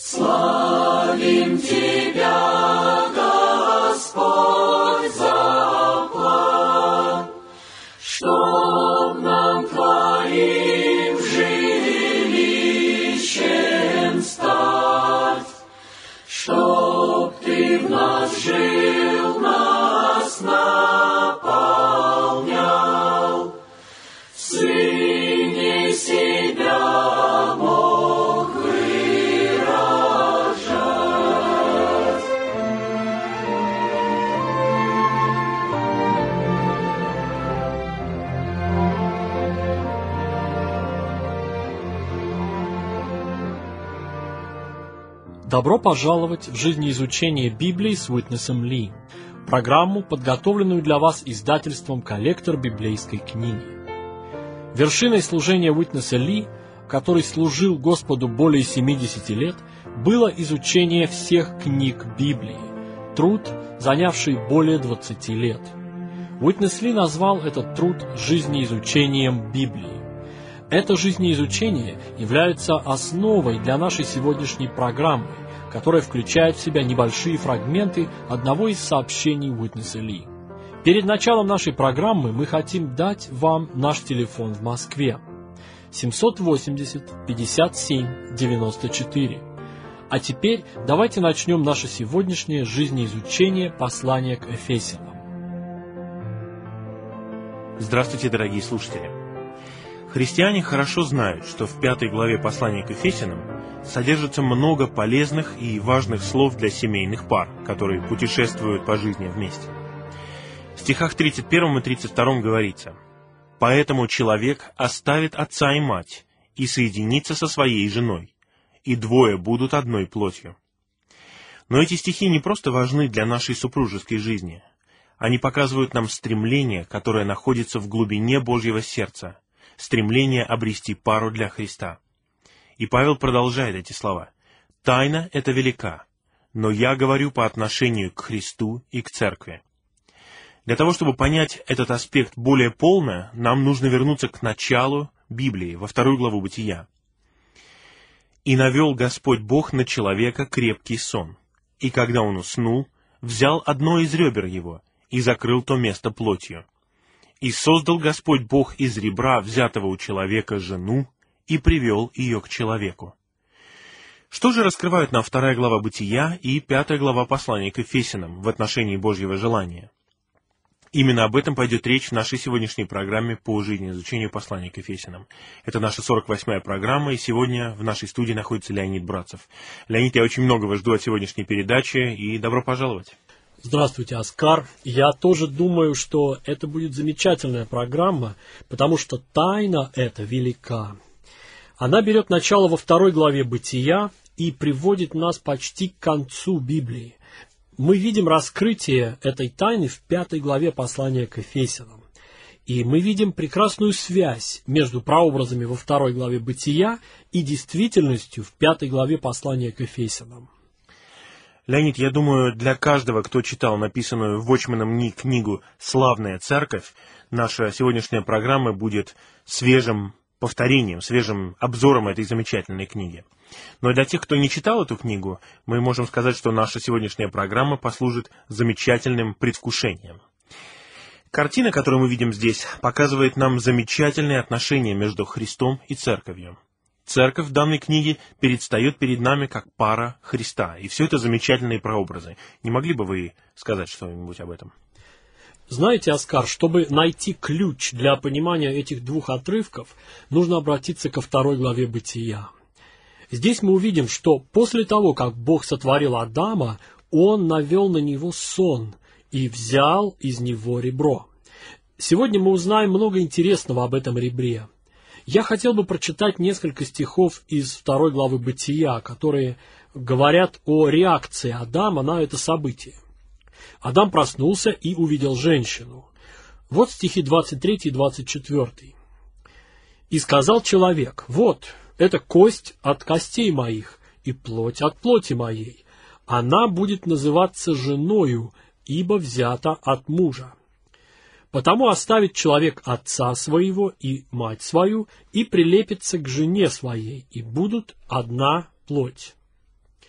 Славим Тебя, Господь, за план, чтоб нам Твоим жилищем стать, чтоб Ты в нас жил, нас наполнял, в Сыне себя мог выражать. Добро пожаловать в жизнеизучение Библии с Уитнесом Ли, программу, подготовленную для вас издательством «Коллектор библейской книги». Вершиной служения Уитнеса Ли, который служил Господу более 70 лет, было изучение всех книг Библии, труд, занявший более 20 лет. Уитнес Ли назвал этот труд жизнеизучением Библии. Это жизнеизучение является основой для нашей сегодняшней программы, которая включает в себя небольшие фрагменты одного из сообщений Уитнеса Ли. Перед началом нашей программы мы хотим дать вам наш телефон в Москве 780-57-94. А теперь давайте начнем наше сегодняшнее жизнеизучение послания к Ефесянам. Здравствуйте, дорогие слушатели! Христиане хорошо знают, что в 5 главе послания к Ефесянам содержится много полезных и важных слов для семейных пар, которые путешествуют по жизни вместе. В стихах 31 и 32 говорится: «Поэтому человек оставит отца и мать и соединится со своей женой, и двое будут одной плотью». Но эти стихи не просто важны для нашей супружеской жизни. Они показывают нам стремление, которое находится в глубине Божьего сердца, стремление обрести пару для Христа. И Павел продолжает эти слова: «Тайна эта велика, но я говорю по отношению к Христу и к Церкви». Для того, чтобы понять этот аспект более полно, нам нужно вернуться к началу Библии, во 2 главу Бытия. «И навел Господь Бог на человека крепкий сон, и когда он уснул, взял одно из ребер его и закрыл то место плотью. И создал Господь Бог из ребра, взятого у человека, жену, и привел ее к человеку». Что же раскрывают нам 2 глава Бытия и 5 глава послания к Ефесянам в отношении Божьего желания? Именно об этом пойдет речь в нашей сегодняшней программе по жизнеизучению послания к Ефесянам. Это наша 48-я программа, и сегодня в нашей студии находится Леонид Братцев. Леонид, я очень многого жду от сегодняшней передачи, и добро пожаловать. Здравствуйте, Оскар. Я тоже думаю, что это будет замечательная программа, потому что тайна эта велика. Она берет начало во 2 главе Бытия и приводит нас почти к концу Библии. Мы видим раскрытие этой тайны в 5 главе послания к Ефесянам. И мы видим прекрасную связь между прообразами во 2 главе Бытия и действительностью в 5 главе послания к Ефесянам. Леонид, я думаю, для каждого, кто читал написанную Вотчманом Ни книгу «Славная церковь», наша сегодняшняя программа будет свежим повторением, свежим обзором этой замечательной книги. Но для тех, кто не читал эту книгу, мы можем сказать, что наша сегодняшняя программа послужит замечательным предвкушением. Картина, которую мы видим здесь, показывает нам замечательные отношения между Христом и Церковью. Церковь в данной книге предстает перед нами как пара Христа, и все это замечательные прообразы. Не могли бы вы сказать что-нибудь об этом? Знаете, Оскар, чтобы найти ключ для понимания этих двух отрывков, нужно обратиться ко 2 главе Бытия. Здесь мы увидим, что после того, как Бог сотворил Адама, Он навел на него сон и взял из него ребро. Сегодня мы узнаем много интересного об этом ребре. Я хотел бы прочитать несколько стихов из 2 главы Бытия, которые говорят о реакции Адама на это событие. Адам проснулся и увидел женщину. Вот стихи 23 и 24. «И сказал человек: вот, это кость от костей моих и плоть от плоти моей. Она будет называться женою, ибо взята от мужа. Потому оставит человек отца своего и мать свою, и прилепится к жене своей, и будут одна плоть».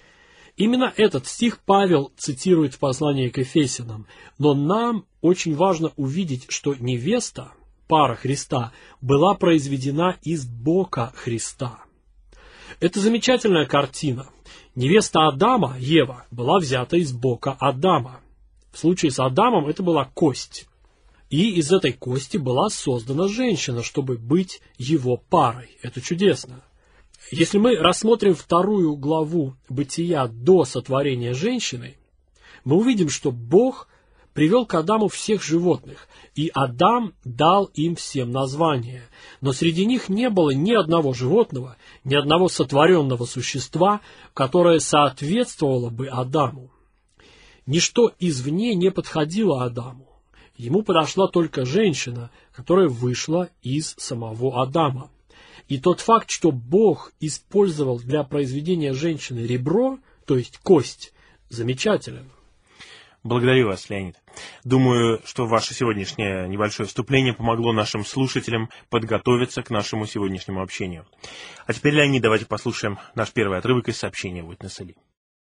Именно этот стих Павел цитирует в послании к Ефесянам, но нам очень важно увидеть, что невеста, пара Христа, была произведена из бока Христа. Это замечательная картина. Невеста Адама, Ева, была взята из бока Адама. В случае с Адамом это была кость. И из этой кости была создана женщина, чтобы быть его парой. Это чудесно. Если мы рассмотрим 2 главу Бытия до сотворения женщины, мы увидим, что Бог привел к Адаму всех животных, и Адам дал им всем названия. Но среди них не было ни одного животного, ни одного сотворенного существа, которое соответствовало бы Адаму. Ничто извне не подходило Адаму. Ему подошла только женщина, которая вышла из самого Адама. И тот факт, что Бог использовал для произведения женщины ребро, то есть кость, замечателен. Благодарю вас, Леонид. Думаю, что ваше сегодняшнее небольшое вступление помогло нашим слушателям подготовиться к нашему сегодняшнему общению. А теперь, Леонид, давайте послушаем наш первый отрывок из сообщения Witness Lee.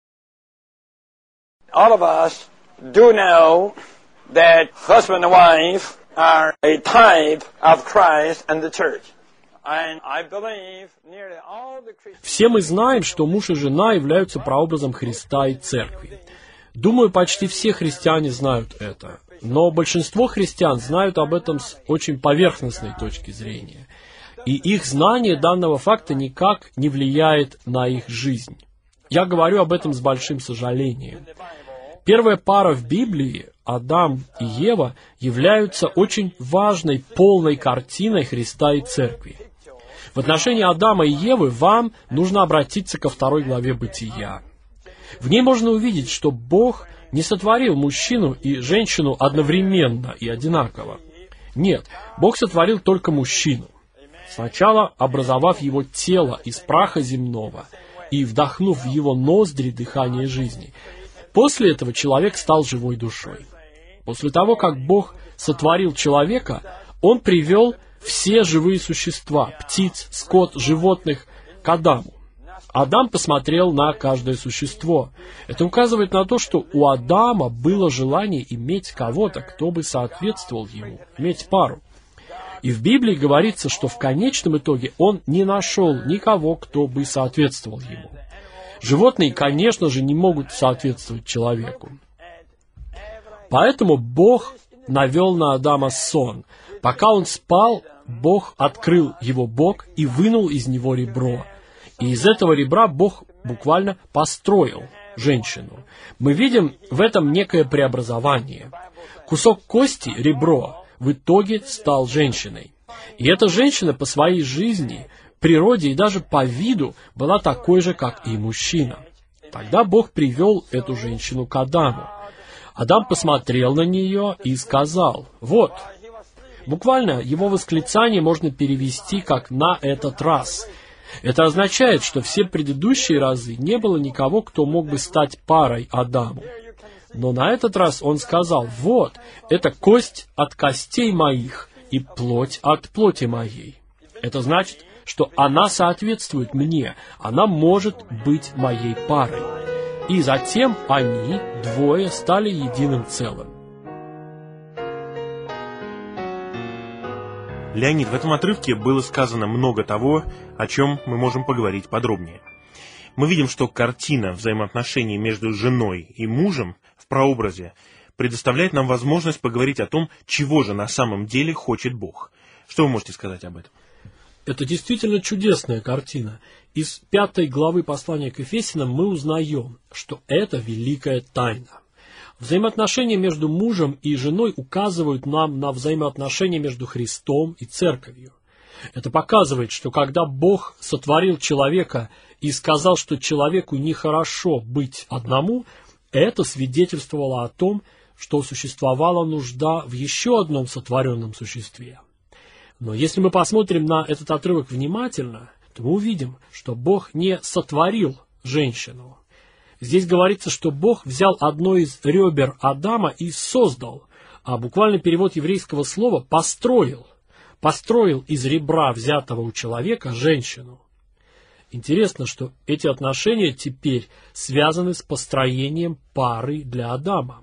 All of us do know that husband and wife are a type of Christ and the church. And I believe nearly all the Christians... Все мы знаем, что муж и жена являются прообразом Христа и Церкви. Думаю, почти все христиане знают это. Но большинство христиан знают об этом с очень поверхностной точки зрения. И их знание данного факта никак не влияет на их жизнь. Я говорю об этом с большим сожалением. Первая пара в Библии, Адам и Ева, являются очень важной, полной картиной Христа и Церкви. В отношении Адама и Евы вам нужно обратиться ко 2 главе Бытия. В ней можно увидеть, что Бог не сотворил мужчину и женщину одновременно и одинаково. Нет, Бог сотворил только мужчину, сначала образовав его тело из праха земного и вдохнув в его ноздри дыхание жизни. После этого человек стал живой душой. После того, как Бог сотворил человека, Он привел все живые существа, птиц, скот, животных, к Адаму. Адам посмотрел на каждое существо. Это указывает на то, что у Адама было желание иметь кого-то, кто бы соответствовал ему, иметь пару. И в Библии говорится, что в конечном итоге он не нашел никого, кто бы соответствовал ему. Животные, конечно же, не могут соответствовать человеку. Поэтому Бог навел на Адама сон. Пока он спал, Бог открыл его бок и вынул из него ребро. И из этого ребра Бог буквально построил женщину. Мы видим в этом некое преобразование. Кусок кости, ребро, в итоге стал женщиной. И эта женщина по своей жизни, природе и даже по виду была такой же, как и мужчина. Тогда Бог привел эту женщину к Адаму. Адам посмотрел на нее и сказал: «Вот». Буквально его восклицание можно перевести как «на этот раз». Это означает, что все предыдущие разы не было никого, кто мог бы стать парой Адаму. Но на этот раз он сказал: «Вот, это кость от костей моих и плоть от плоти моей». Это значит, что она соответствует мне, она может быть моей парой. И затем они, двое, стали единым целым. Леонид, в этом отрывке было сказано много того, о чем мы можем поговорить подробнее. Мы видим, что картина взаимоотношений между женой и мужем в прообразе предоставляет нам возможность поговорить о том, чего же на самом деле хочет Бог. Что вы можете сказать об этом? Это действительно чудесная картина. Из 5 главы послания к Ефесянам мы узнаем, что это великая тайна. Взаимоотношения между мужем и женой указывают нам на взаимоотношения между Христом и Церковью. Это показывает, что когда Бог сотворил человека и сказал, что человеку нехорошо быть одному, это свидетельствовало о том, что существовала нужда в еще одном сотворенном существе. Но если мы посмотрим на этот отрывок внимательно, то мы увидим, что Бог не сотворил женщину. Здесь говорится, что Бог взял одно из ребер Адама и создал, а буквальный перевод еврейского слова «построил». Построил из ребра, взятого у человека, женщину. Интересно, что эти отношения теперь связаны с построением пары для Адама.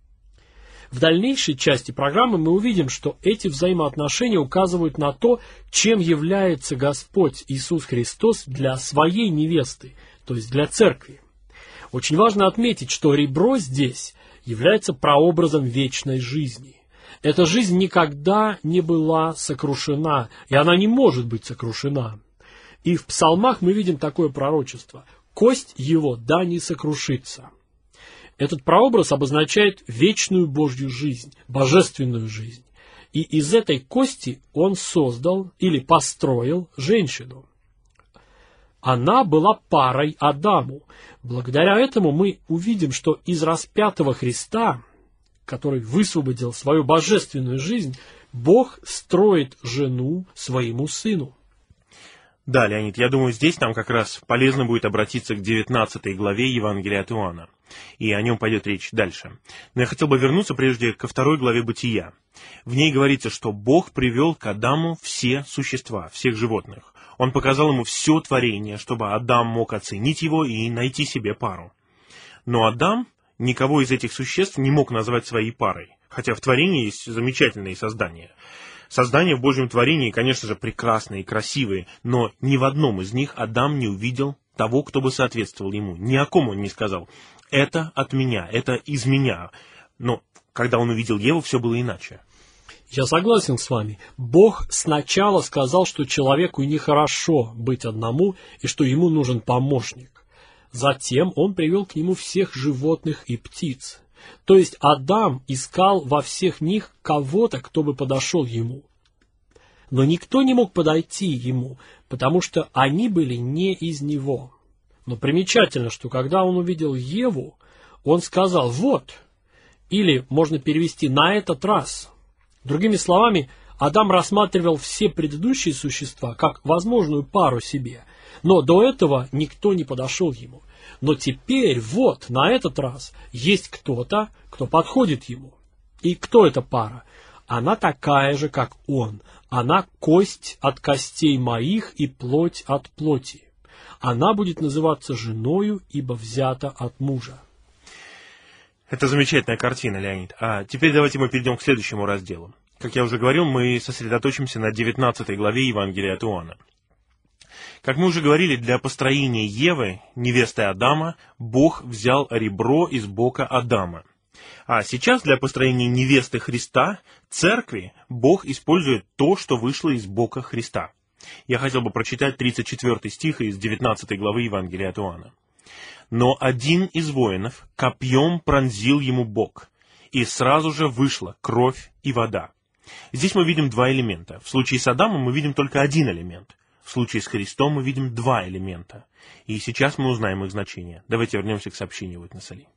В дальнейшей части программы мы увидим, что эти взаимоотношения указывают на то, чем является Господь Иисус Христос для своей невесты, то есть для церкви. Очень важно отметить, что ребро здесь является прообразом вечной жизни. Эта жизнь никогда не была сокрушена, и она не может быть сокрушена. И в псалмах мы видим такое пророчество: «Кость его да не сокрушится». Этот прообраз обозначает вечную Божью жизнь, божественную жизнь. И из этой кости он создал или построил женщину. Она была парой Адаму. Благодаря этому мы увидим, что из распятого Христа, который высвободил свою божественную жизнь, Бог строит жену своему сыну. Да, Леонид, я думаю, здесь нам как раз полезно будет обратиться к 19 главе Евангелия от Иоанна. И о нем пойдет речь дальше. Но я хотел бы вернуться прежде ко 2 главе Бытия. В ней говорится, что Бог привел к Адаму все существа, всех животных. Он показал ему все творение, чтобы Адам мог оценить его и найти себе пару. Но Адам никого из этих существ не мог назвать своей парой, хотя в творении есть замечательные создания. Создания в Божьем творении, конечно же, прекрасные и красивые, но ни в одном из них Адам не увидел того, кто бы соответствовал ему. Ни о ком он не сказал: «Это от меня, это из меня». Но когда он увидел Еву, все было иначе. Я согласен с вами. Бог сначала сказал, что человеку нехорошо быть одному и что ему нужен помощник. Затем он привел к нему всех животных и птиц. То есть Адам искал во всех них кого-то, кто бы подошел ему. Но никто не мог подойти ему, потому что они были не из него. Но примечательно, что когда он увидел Еву, он сказал: «Вот», или можно перевести «на этот раз». Другими словами, Адам рассматривал все предыдущие существа как возможную пару себе, но до этого никто не подошел ему. Но теперь, вот, на этот раз, есть кто-то, кто подходит ему. И кто эта пара? Она такая же, как он. Она кость от костей моих и плоть от плоти. Она будет называться женою, ибо взята от мужа. Это замечательная картина, Леонид. А теперь давайте мы перейдем к следующему разделу. Как я уже говорил, мы сосредоточимся на 19 главе Евангелия от Иоанна. Как мы уже говорили, для построения Евы, невесты Адама, Бог взял ребро из бока Адама. А сейчас для построения невесты Христа, церкви, Бог использует то, что вышло из бока Христа. Я хотел бы прочитать 34 стих из 19 главы Евангелия от Иоанна. «Но один из воинов копьем пронзил ему бок, и сразу же вышла кровь и вода». Здесь мы видим два элемента. В случае с Адамом мы видим только один элемент. В случае с Христом мы видим два элемента. И сейчас мы узнаем их значение. Давайте вернемся к сообщению Witness Lee.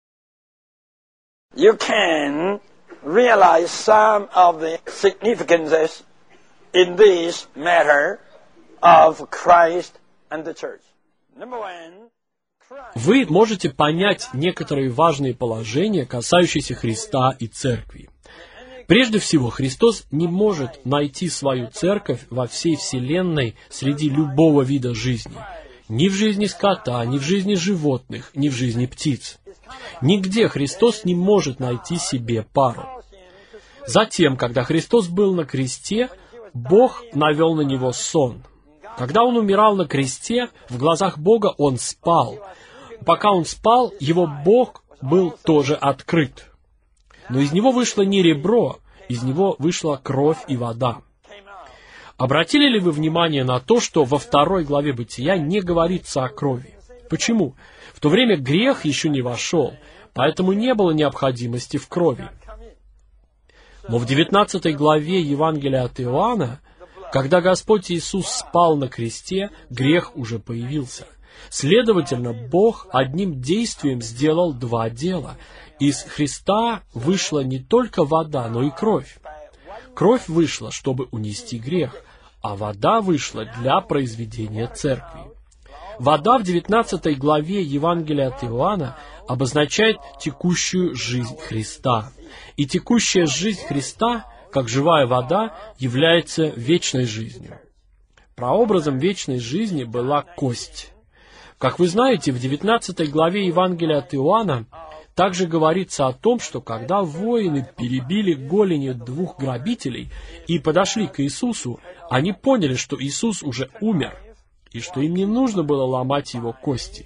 You can realize some of the significances in this matter of Christ and the church. Number one, Вы можете понять некоторые важные положения, касающиеся Христа и церкви. Прежде всего, Христос не может найти свою церковь во всей вселенной среди любого вида жизни. Ни в жизни скота, ни в жизни животных, ни в жизни птиц. Нигде Христос не может найти себе пару. Затем, когда Христос был на кресте, Бог навел на него сон. Когда он умирал на кресте, в глазах Бога он спал. Пока он спал, его Бог был тоже открыт. Но из него вышло не ребро, из него вышла кровь и вода. Обратили ли вы внимание на то, что во 2 главе Бытия не говорится о крови? Почему? В то время грех еще не вошел, поэтому не было необходимости в крови. Но в 19 главе Евангелия от Иоанна, когда Господь Иисус спал на кресте, грех уже появился. Следовательно, Бог одним действием сделал два дела. Из Христа вышла не только вода, но и кровь. Кровь вышла, чтобы унести грех, а вода вышла для произведения церкви. Вода в 19 главе Евангелия от Иоанна обозначает текущую жизнь Христа. И текущая жизнь Христа, как живая вода, является вечной жизнью. прообразом вечной жизни была кость. Как вы знаете, в 19 главе Евангелия от Иоанна также говорится о том, что когда воины перебили голени 2 грабителей и подошли к Иисусу, они поняли, что Иисус уже умер, и что им не нужно было ломать его кости.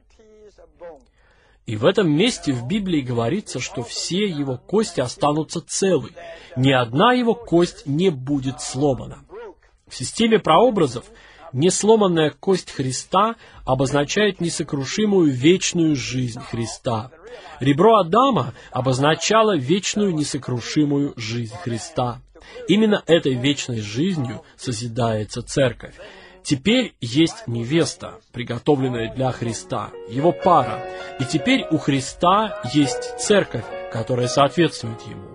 И в этом месте в Библии говорится, что все его кости останутся целы, ни одна его кость не будет сломана. В системе прообразов несломанная кость Христа обозначает несокрушимую вечную жизнь Христа. Ребро Адама обозначало вечную несокрушимую жизнь Христа. Именно этой вечной жизнью созидается церковь. Теперь есть невеста, приготовленная для Христа, его пара. И теперь у Христа есть церковь, которая соответствует ему.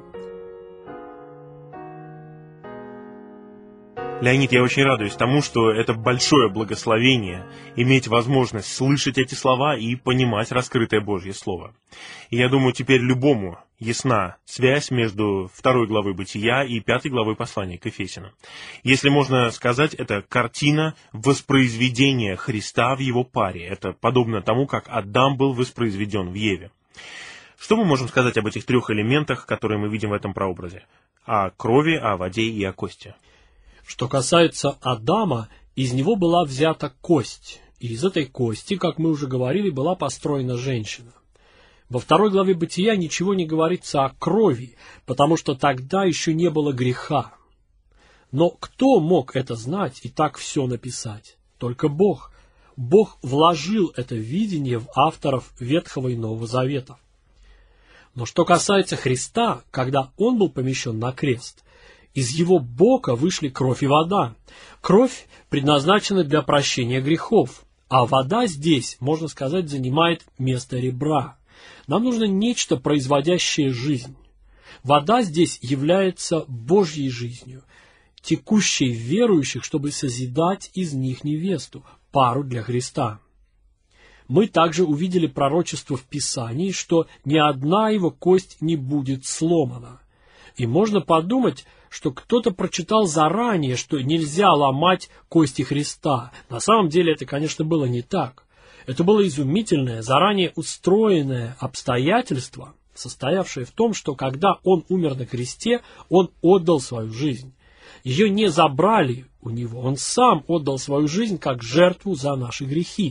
Леонид, я очень радуюсь тому, что это большое благословение иметь возможность слышать эти слова и понимать раскрытое Божье Слово. И я думаю, теперь любому ясна связь между 2 главой Бытия и 5 главой послания к Ефесянам. Если можно сказать, это картина воспроизведения Христа в его паре. Это подобно тому, как Адам был воспроизведен в Еве. Что мы можем сказать об этих 3 элементах, которые мы видим в этом прообразе? О крови, о воде и о кости. Что касается Адама, из него была взята кость, и из этой кости, как мы уже говорили, была построена женщина. Во 2 главе Бытия ничего не говорится о крови, потому что тогда еще не было греха. Но кто мог это знать и так все написать? Только Бог. Бог вложил это видение в авторов Ветхого и Нового Заветов. Но что касается Христа, когда Он был помещен на крест, из его бока вышли кровь и вода. Кровь предназначена для прощения грехов, а вода здесь, можно сказать, занимает место ребра. Нам нужно нечто, производящее жизнь. Вода здесь является Божьей жизнью, текущей в верующих, чтобы созидать из них невесту, пару для Христа. Мы также увидели пророчество в Писании, что ни одна его кость не будет сломана. И можно подумать, что кто-то прочитал заранее, что нельзя ломать кости Христа. На самом деле это, конечно, было не так. Это было изумительное, заранее устроенное обстоятельство, состоявшее в том, что когда Он умер на кресте, Он отдал свою жизнь. Ее не забрали у Него, Он сам отдал свою жизнь как жертву за наши грехи.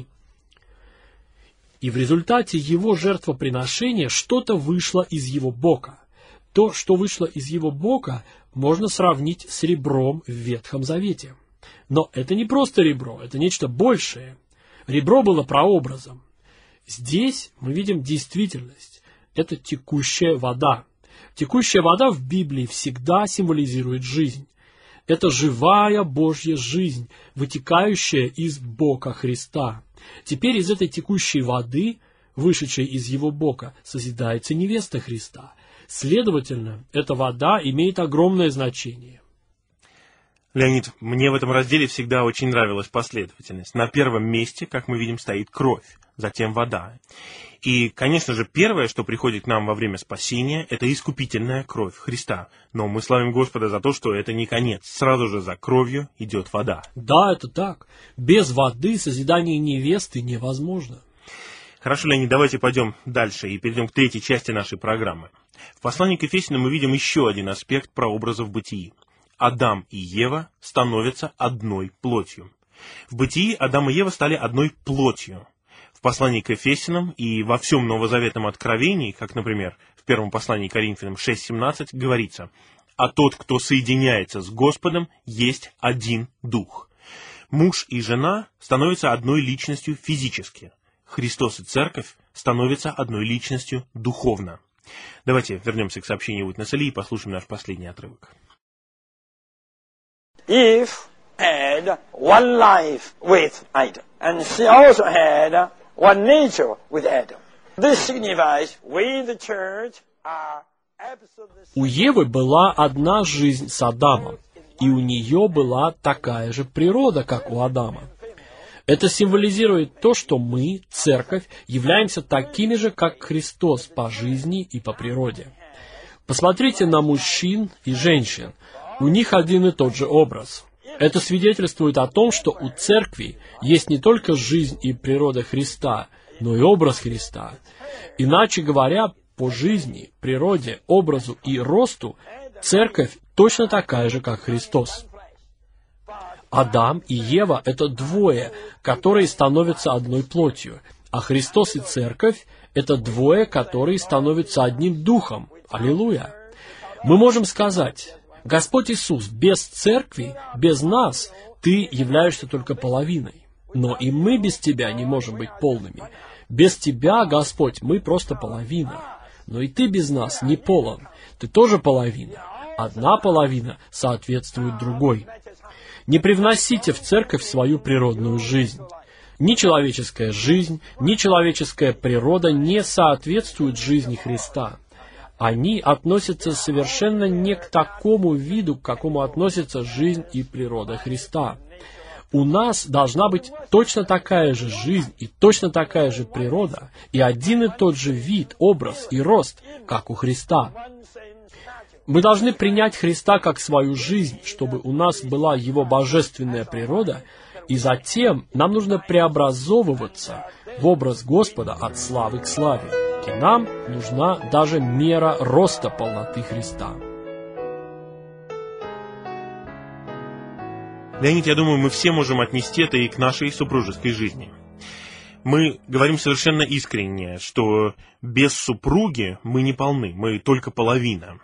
И в результате Его жертвоприношения что-то вышло из Его бока. То, что вышло из Его бока, можно сравнить с ребром в Ветхом Завете. Но это не просто ребро, это нечто большее. Ребро было прообразом. Здесь мы видим действительность. Это текущая вода. Текущая вода в Библии всегда символизирует жизнь. Это живая Божья жизнь, вытекающая из бока Христа. Теперь из этой текущей воды, вышедшей из Его бока, созидается невеста Христа. Следовательно, эта вода имеет огромное значение. Леонид, мне в этом разделе всегда очень нравилась последовательность. На первом месте, как мы видим, стоит кровь, затем вода. И, конечно же, первое, что приходит к нам во время спасения, это искупительная кровь Христа. Но мы славим Господа за то, что это не конец. Сразу же за кровью идет вода. Да, это так. Без воды созидание невесты невозможно. Хорошо, Леонид, давайте пойдем дальше и перейдем к 3 части нашей программы. В послании к Ефесянам мы видим еще один аспект прообраза в бытии. Адам и Ева становятся одной плотью. В бытии Адам и Ева стали одной плотью. В послании к Ефесянам и во всем новозаветном откровении, как, например, в первом послании к Коринфянам 6:17, говорится: «А тот, кто соединяется с Господом, есть один дух». Муж и жена становятся одной личностью физически. Христос и Церковь становятся одной личностью духовно. Давайте вернемся к сообщению Уитнеса Ли и послушаем наш последний отрывок. Eve had one life with Adam, and she also had one nature with Adam. This signifies we, the church, are absolutely... У Евы была одна жизнь с Адамом, и у нее была такая же природа, как у Адама. Это символизирует то, что мы, Церковь, являемся такими же, как Христос по жизни и по природе. Посмотрите на мужчин и женщин. У них один и тот же образ. Это свидетельствует о том, что у церкви есть не только жизнь и природа Христа, но и образ Христа. Иначе говоря, по жизни, природе, образу и росту церковь точно такая же, как Христос. Адам и Ева — это двое, которые становятся одной плотью, а Христос и церковь — это двое, которые становятся одним духом. Аллилуйя! Мы можем сказать: Господь Иисус, без церкви, без нас, Ты являешься только половиной. Но и мы без Тебя не можем быть полными. Без Тебя, Господь, мы просто половина. Но и Ты без нас не полон. Ты тоже половина. Одна половина соответствует другой. Не привносите в церковь свою природную жизнь. Ни человеческая жизнь, ни человеческая природа не соответствуют жизни Христа. Они относятся совершенно не к такому виду, к какому относится жизнь и природа Христа. У нас должна быть точно такая же жизнь и точно такая же природа, и один и тот же вид, образ и рост, как у Христа. Мы должны принять Христа как свою жизнь, чтобы у нас была Его божественная природа, и затем нам нужно преобразовываться в образ Господа от славы к славе. И нам нужна даже мера роста полноты Христа. Леонид, я думаю, мы все можем отнести это и к нашей супружеской жизни. Мы говорим совершенно искренне, что без супруги мы не полны, мы только половина.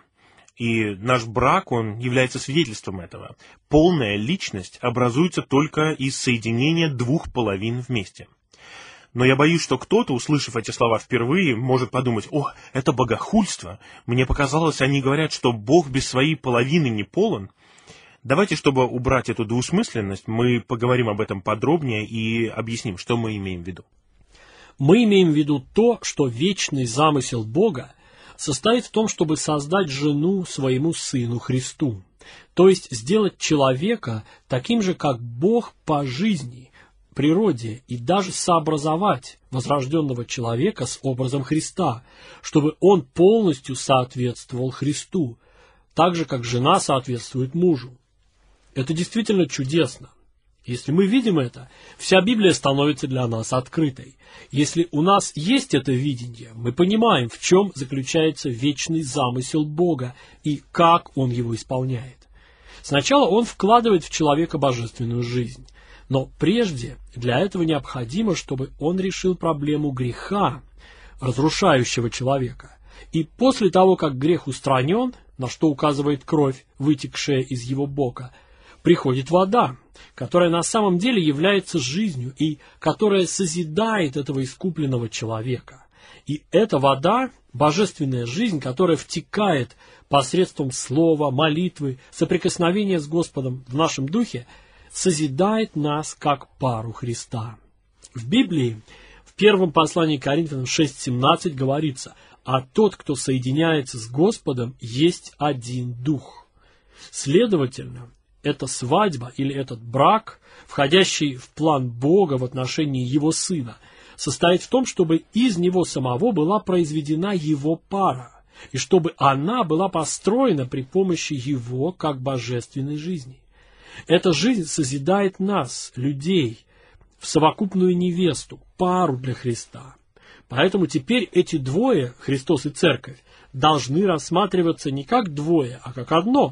И наш брак, он является свидетельством этого. Полная личность образуется только из соединения двух половин вместе. Но я боюсь, что кто-то, услышав эти слова впервые, может подумать: «О, это богохульство! Мне показалось, они говорят, что Бог без своей половины не полон». Давайте, чтобы убрать эту двусмысленность, мы поговорим об этом подробнее и объясним, что мы имеем в виду. Мы имеем в виду то, что вечный замысел Бога состоит в том, чтобы создать жену своему Сыну Христу, то есть сделать человека таким же, как Бог по жизни, природе, и даже сообразовать возрожденного человека с образом Христа, чтобы он полностью соответствовал Христу, так же, как жена соответствует мужу. Это действительно чудесно. Если мы видим это, вся Библия становится для нас открытой. Если у нас есть это видение, мы понимаем, в чем заключается вечный замысел Бога и как Он его исполняет. Сначала Он вкладывает в человека божественную жизнь. Но прежде для этого необходимо, чтобы Он решил проблему греха, разрушающего человека. И после того, как грех устранен, на что указывает кровь, вытекшая из его бока, приходит вода, которая на самом деле является жизнью и которая созидает этого искупленного человека. И эта вода – божественная жизнь, которая втекает посредством слова, молитвы, соприкосновения с Господом в нашем духе, созидает нас как пару Христа. В Библии, в первом послании к Коринфянам 6:17 говорится: «А тот, кто соединяется с Господом, есть один дух». Следовательно, эта свадьба или этот брак, входящий в план Бога в отношении Его Сына, состоит в том, чтобы из Него самого была произведена Его пара, и чтобы она была построена при помощи Его как божественной жизни. Эта жизнь созидает нас, людей, в совокупную невесту, пару для Христа. Поэтому теперь эти двое, Христос и Церковь, должны рассматриваться не как двое, а как одно.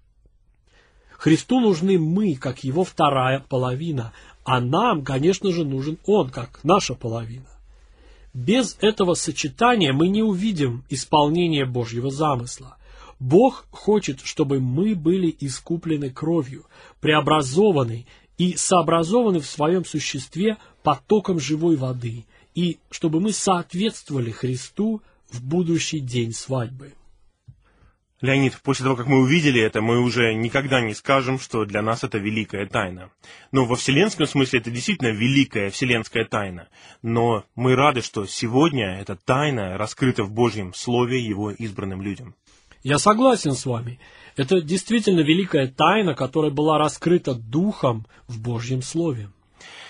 Христу нужны мы, как Его вторая половина, а нам, конечно же, нужен Он, как наша половина. Без этого сочетания мы не увидим исполнения Божьего замысла. Бог хочет, чтобы мы были искуплены кровью, преобразованы и сообразованы в своем существе потоком живой воды, и чтобы мы соответствовали Христу в будущий день свадьбы. Леонид, после того, как мы увидели это, мы уже никогда не скажем, что для нас это великая тайна. Но во вселенском смысле это действительно великая вселенская тайна. Но мы рады, что сегодня эта тайна раскрыта в Божьем Слове Его избранным людям. Я согласен с вами. Это действительно великая тайна, которая была раскрыта Духом в Божьем Слове.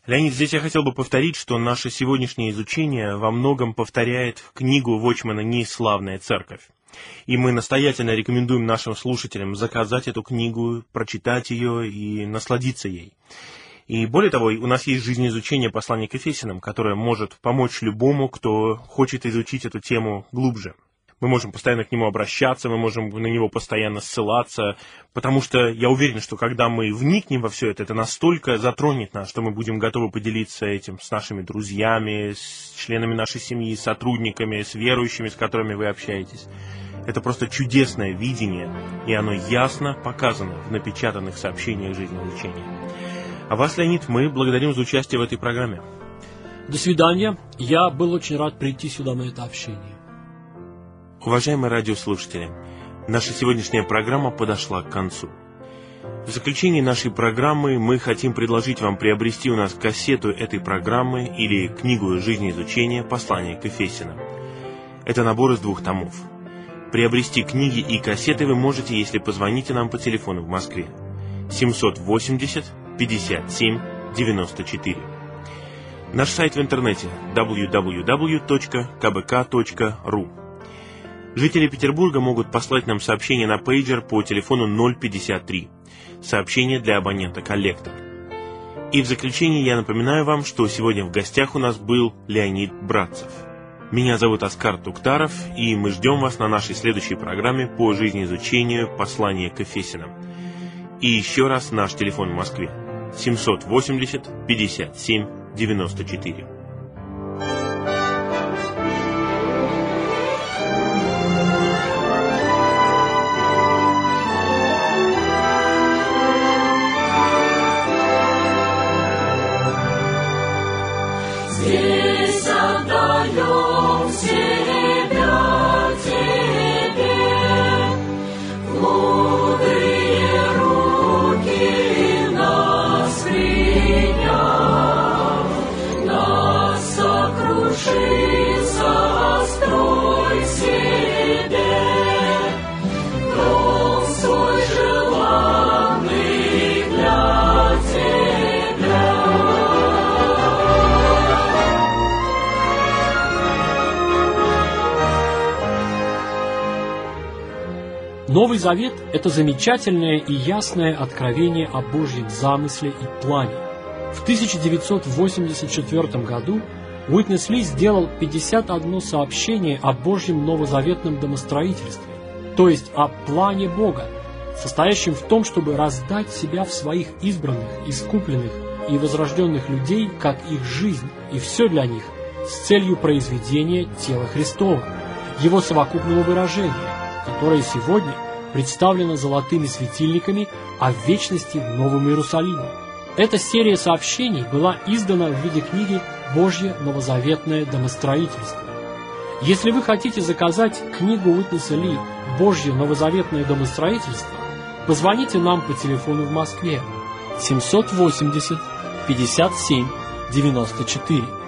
Леонид, здесь я хотел бы повторить, что наше сегодняшнее изучение во многом повторяет книгу Watchman Nee «Славная церковь». И мы настоятельно рекомендуем нашим слушателям заказать эту книгу, прочитать ее и насладиться ей. И более того, у нас есть жизнеизучение послания к Ефесянам, которое может помочь любому, кто хочет изучить эту тему глубже. Мы можем постоянно к нему обращаться, мы можем на него постоянно ссылаться, потому что я уверен, что когда мы вникнем во все это настолько затронет нас, что мы будем готовы поделиться этим с нашими друзьями, с членами нашей семьи, с сотрудниками, с верующими, с которыми вы общаетесь. Это просто чудесное видение, и оно ясно показано в напечатанных сообщениях жизнеизучения. А вас, Леонид, мы благодарим за участие в этой программе. До свидания. Я был очень рад прийти сюда на это общение. Уважаемые радиослушатели, наша сегодняшняя программа подошла к концу. В заключении нашей программы мы хотим предложить вам приобрести у нас кассету этой программы или книгу жизнеизучения «Послание к Ефесянам». Это набор из 2 томов. Приобрести книги и кассеты вы можете, если позвоните нам по телефону в Москве 780 57 94. Наш сайт в интернете www.kbk.ru. Жители Петербурга могут послать нам сообщение на пейджер по телефону 053. Сообщение для абонента «Коллектор». И в заключение я напоминаю вам, что сегодня в гостях у нас был Леонид Братцев. Меня зовут Оскар Туктаров, и мы ждем вас на нашей следующей программе по жизнеизучению послания к Ефесянам. И еще раз наш телефон в Москве 780 57 94. Здесь отдаем себя Тебе, мудрые руки нас приняв, нас сокруши, сострой себе, дом свой желанный для Тебя. Новый Завет – это замечательное и ясное откровение о Божьем замысле и плане. В 1984 году Уитнес Ли сделал 51 сообщение о Божьем новозаветном домостроительстве, то есть о плане Бога, состоящем в том, чтобы раздать себя в своих избранных, искупленных и возрожденных людей, как их жизнь, и все для них, с целью произведения тела Христова, его совокупного выражения, которое сегодня представлено золотыми светильниками, а в вечности в Новом Иерусалиме. Эта серия сообщений была издана в виде книги «Божье новозаветное домостроительство». Если вы хотите заказать книгу Уитнеса Ли «Божье новозаветное домостроительство», позвоните нам по телефону в Москве 780 57 94.